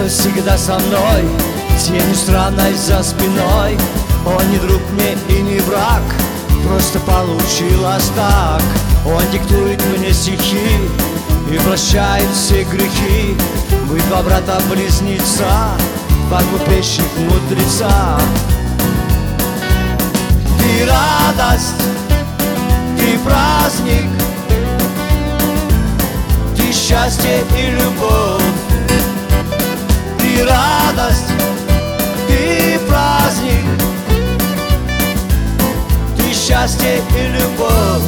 что всегда со мной, тенью странной за спиной. Он не друг мне и не враг, просто получилось так. Он диктует мне стихи и прощает все грехи. Вы два брата-близнеца, два глупейших мудреца. Ты радость, ты праздник, ты счастье и любовь. Ты радость, ты праздник, ты счастье и любовь.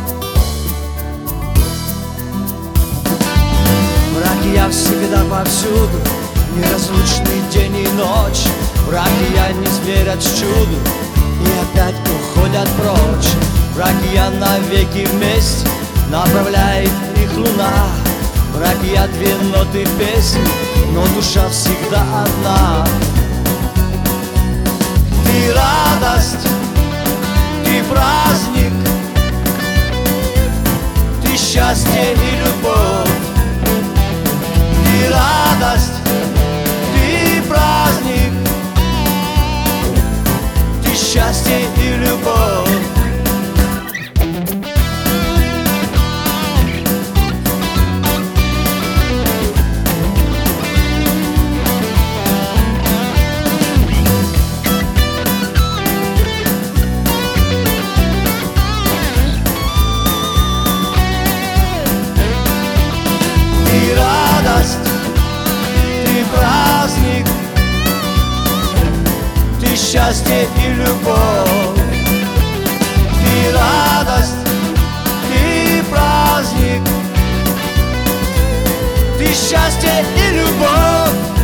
Враги я всегда повсюду, неразлучный день и ночь. Враги я не зверят чуду и опять уходят прочь. Враги я навеки вместе, направляет их луна. Враги я две ноты песни, но душа всегда одна. Ты радость, ты праздник, ты счастье и любовь. Ты радость, ты праздник, ты счастье и любовь. Ты радость, ты праздник, ты счастье и любовь. Ты радость, ты праздник, ты счастье и любовь.